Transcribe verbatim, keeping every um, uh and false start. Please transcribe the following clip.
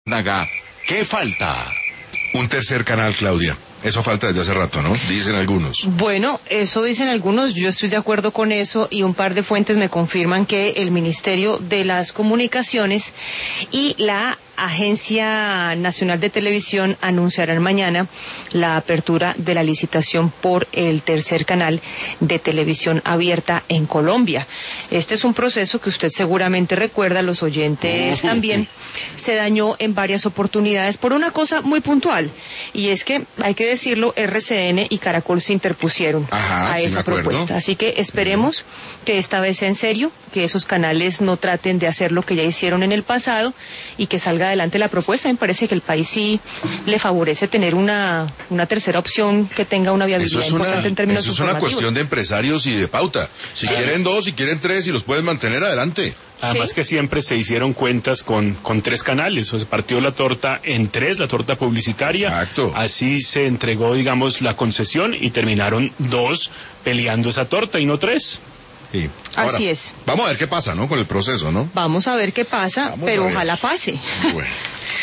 Naga, ¿qué falta? Un tercer canal, Claudia. Eso falta desde hace rato, ¿no? Dicen algunos. Bueno, eso dicen algunos, yo estoy de acuerdo con eso y un par de fuentes me confirman que el Ministerio de las Comunicaciones y la Agencia Nacional de Televisión anunciarán mañana la apertura de la licitación por el tercer canal de televisión abierta en Colombia. Este es un proceso que usted seguramente recuerda, los oyentes también, se dañó en varias oportunidades por una cosa muy puntual, y es que, hay que decirlo, R C N y Caracol se interpusieron Ajá, a sí, esa me acuerdo. propuesta. Así que esperemos uh-huh. que esta vez sea en serio, que esos canales no traten de hacer lo que ya hicieron en el pasado y que salga adelante la propuesta. Me parece que el país sí le favorece tener una una tercera opción que tenga una viabilidad eso es importante una, en términos eso es una cuestión de empresarios y de pauta. Si sí. quieren dos, si quieren tres y los pueden mantener, adelante. Además, ¿sí?, que siempre se hicieron cuentas con, con tres canales, o se partió la torta en tres, la torta publicitaria. Exacto. Así se entregó, digamos, la concesión y terminaron dos peleando esa torta y no tres. Sí. Ahora, así es. Vamos a ver qué pasa, ¿no? Con el proceso, ¿no? Vamos a ver qué pasa, vamos pero ojalá pase. Bueno.